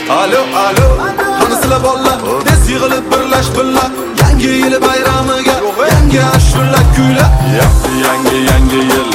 Alo, alo, qanisizlar bolalar, tez yig'ilib birlash billah. Yangi yil bayramiga, yangi ashurlar kuylar. Yangi yil, yangi yil.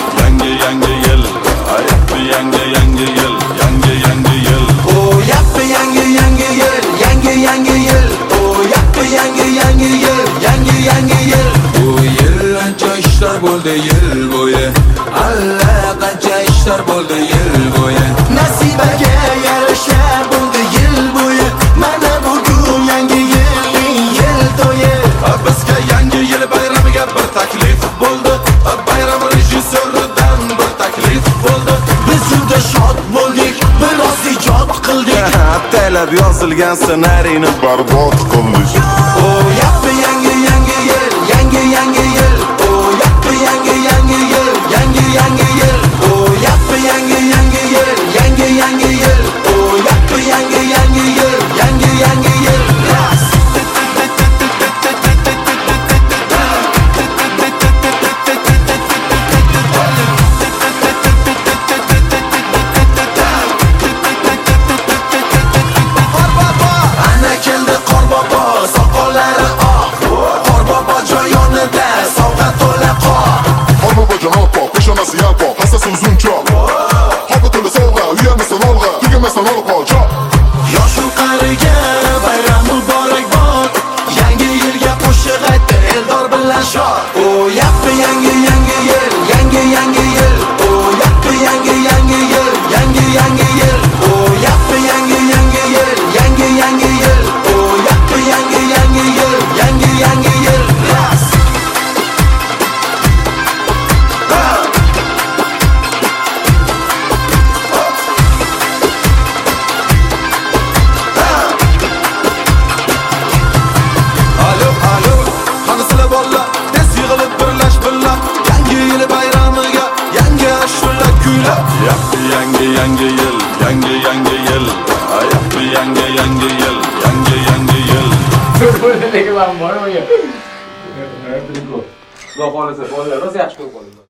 Yangi yil, yangi yil. Oh, yappi yangi yil, yangi yil. Oh, yappi yangi yil, yangi yil. Bu yil ancha ishlar bo'ldi yil bo'yi. Allaqancha ishlar bo'ldi yil bo'yi. Nasibaga yarasha bo'ldi yil bo'yi. Mana bugun yangi yilning yil to'yi. Bizga yangi yil bayramiga bir taklif bo'ldi. Bayram rejissyoridan bir taklif bo'ldi. Biz juda shod bo'ldik, biroz ijod qildik. Atalab yozilgan ssenariyni barbod qildik. Oh, yappi yangi yil, yangi yil. Oh, yappi yangi yil, yangi yil. Oh, yappi yangi yil, yangi yil. Oh, yappi yangi yil, yangi yil. Ana keldi Qorbobo, soqollari oq. Qorbobo joyonida sovg'a to'la qor. Qorbobo janob, peshonasi yalpoq, hassasi uzun choq. Hozir to'la sovg'a, uyalmasdan olg'a, tugamasdan olib qol choq. Yoshu qariga bayram muborak bor. Yangi yilga qo'shiq aytdi Eldor bilan shod. Oh, yappi yangi yil, yangi yil. Oh, yappi yangi yil, yangi yil. Oh, yappi yangi yil, yangi yil. Oh, yappi yangi yil, yangi yil. Ras. Alo, alo, qanisizlar bolalar, tez yig'ilib birlash billah. Yangi yil bayramiga, yangi ashurlar kuylar. Yappi yangi yil, yangi yil. Yappi yangi yil, yangi yil. Bo'ldi, men bormayman. Xudo xolisa, bolalar rosa yaxshi ko'rib qoldi.